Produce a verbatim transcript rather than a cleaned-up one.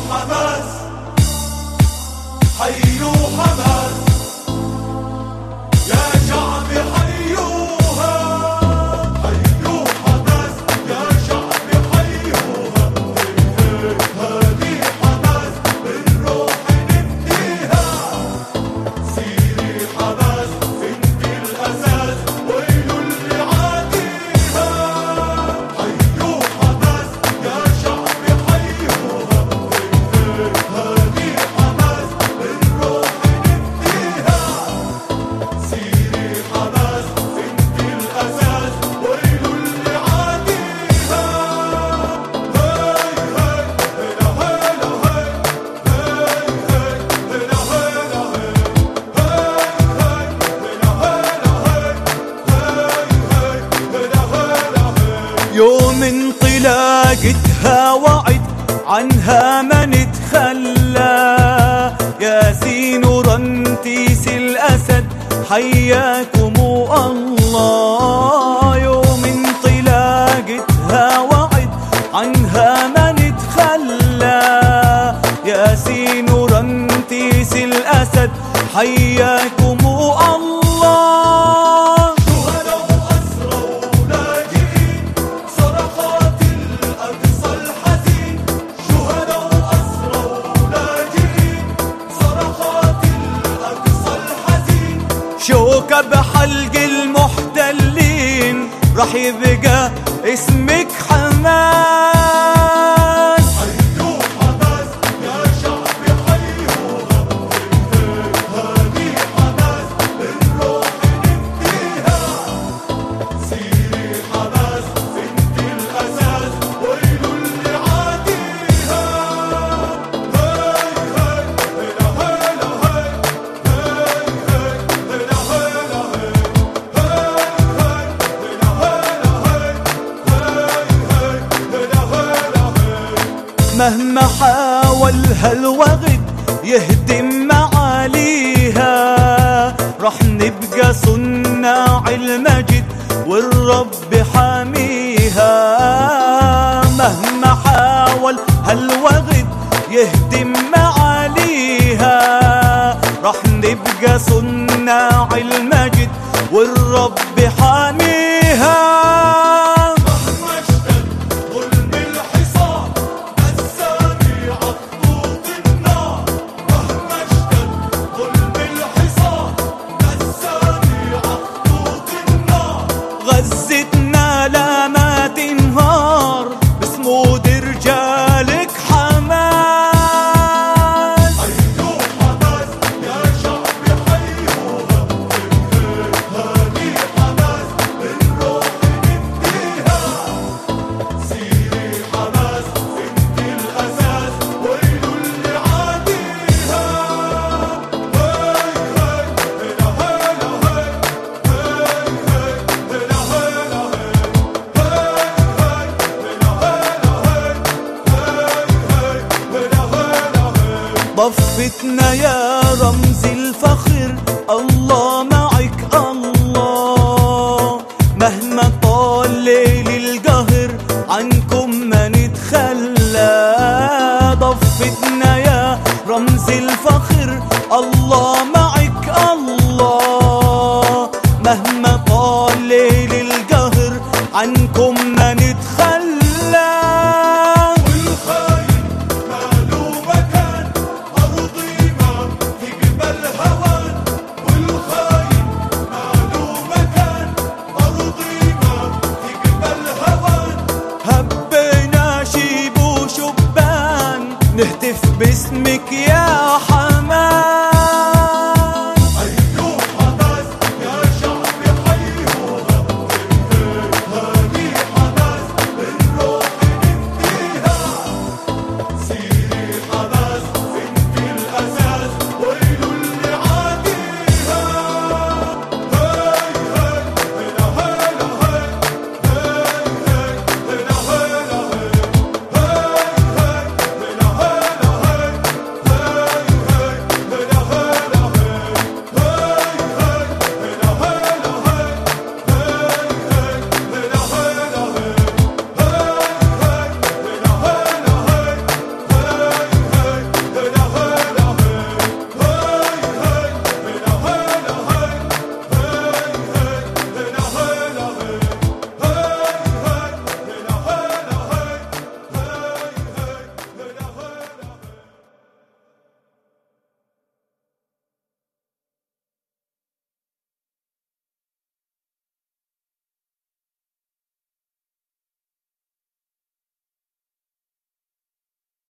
حماس حيوا حماس يا شعب حيوها حيوا حماس يا شعب حيوها هذه حماس بالروح نبنيها سيري حماس انت الأساس ويل اللي عاديها حيوا حماس يا شعب حيوها هذه حماس بالروح نبنيها سيري حماس انت الأساس ويل اللي عاديها هاي هاي هلا هلا هاي هاي هاي هلا هلا هاي هاي هاي هلا هلا هاي هاي هاي هلا هلا هاي يوم انطلاقتها وعد عنها ما نتخلى ياسين ورنتيس الأسد حياكم الله. يوم انطلاقتها وعد عنها ما نتخلى ياسين ورنتيس الأسد حياكم الله. شهداء وأسرى ولاجئين صرخات الأقصى الحزين شهداء وأسرى ولاجئين صرخات الأقصى الحزين شوكة بحلق المحتلين رح يبقى اسمك حماس. حيوا حماس يا شعب حيوها هذه حماس بالروح نبنيها سيري حماس انت الأساس ويل اللي عاديها هاي هاي هلا هلا هاي هاي هاي هلا هلا هاي هاي هاي هلا هلا هاي هاي هاي هلا هلا هاي مهما حاول هالوغد يهدم معاليها رح نبقى صناع المجد والرب حاميها. مهما حاول هالوغد يهدم معاليها رح نبقى صناع المجد والرب حاميها. مهما اشتد ظلم الحصار نساني عطوط النار مهما اشتد ظلم الحصار نساني عطوط النار غزتنا لا ما تنهار بصمود رجالك حماس. حيوا حماس يا شعب حيوها هذه حماس بالروح نبنيها سيري حماس انت الأساس ويل اللي عاديها هاي هاي هلا هلا هاي هاي هاي هلا هلا هاي هاي هاي هلا هلا هاي هاي هاي هلا هلا هاي ضفتنا يا رمز الفخر الله